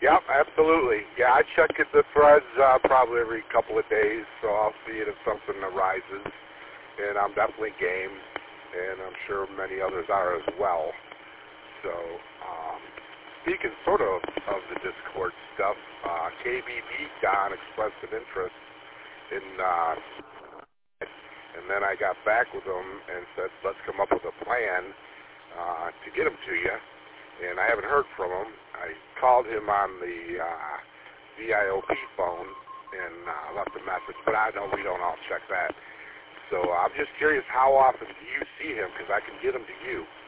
Yep, absolutely. Yeah, I check the threads probably every couple of days, so I'll see it if something arises, and I'm definitely game, and I'm sure many others are as well. So, speaking sort of the Discord stuff, KBB Don expressed an interest in, and then I got back with him and said, let's come up with a plan to get him to you. And I haven't heard from him. I called him on the VIOP phone and left a message, but I know we don't all check that. So I'm just curious, how often do you see him? Because I can get him to you.